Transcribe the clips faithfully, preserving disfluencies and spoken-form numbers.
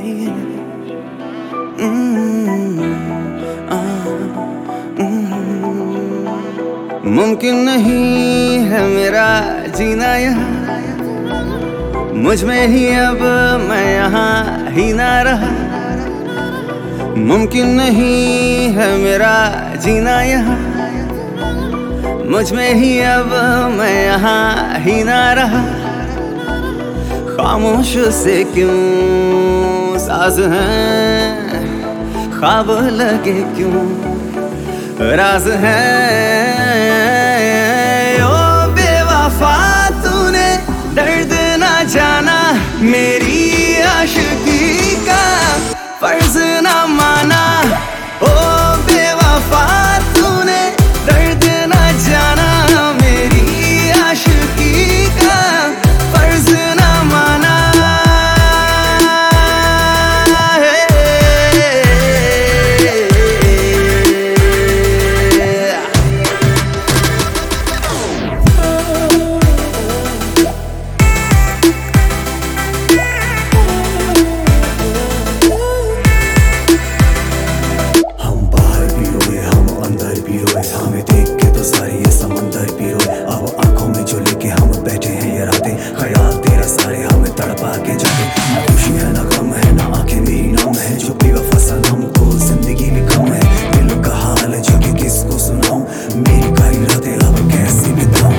मुमकिन नहीं है मेरा जीना यहाँ, मुझ में ही अब मैं यहाँ ही ना रहा। मुमकिन नहीं है मेरा जीना यहाँ, मुझ में ही अब मैं यहाँ ही ना रहा। खामोश से क्यों साज हैं, ख्वाब लगे क्यों राज हैं। ओ बेवफा तूने दर्द ना जाना, मेरी आशिकी का फर्ज ना माना। ओ बेवफा तूने दर्द ना जाना, मेरी आशिकी का फर्ज ना माना। हमें देख के तो सारी ये समंदर पी रोए, अब आंखों में जो लेके हम बैठे हैं ये रातें, ख्याल तेरा सारे हमें तड़पा के जाते। ना खुशी है ना गम है, ना आंखें मेरी नाम है, जो बेवफा सनम को जिंदगी में कम है। दिल का हाल है जो कि किसको सुनाऊं, मेरी कई रातें अब कैसे बिताऊं।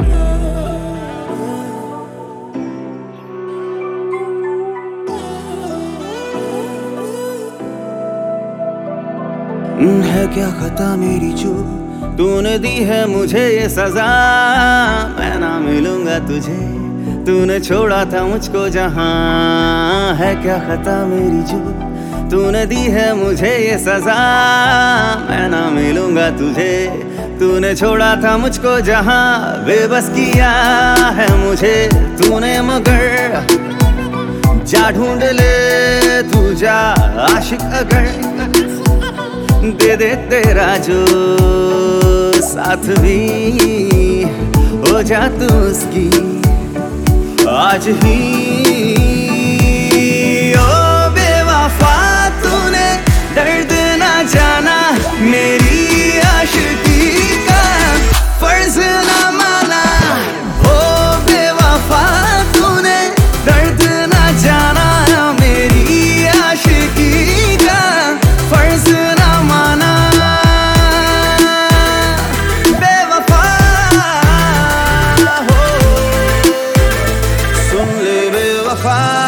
है क्या खता मेरी चूक, तूने दी है मुझे ये सजा। मैं ना मिलूंगा तुझे, तूने छोड़ा था मुझको जहां। है क्या खता मेरी चूक, तूने दी है मुझे ये सजा। मैं ना मिलूंगा तुझे, तूने छोड़ा था मुझको जहां। बेबस किया है मुझे तूने मगर, जा ढूंढ ले तू जा आशिक अगर। दे दे तेरा जो साथ भी, हो जा तू उसकी आज ही। ओ बेवफा तूने दर्द ना जाना, मेरी आशिकी का फर्ज ना माना। ओ बेवफा तूने दर्द ना जाना, मेरी आशिकी का फर्ज ना माना। बेवफा हो सुन ले बेवफा।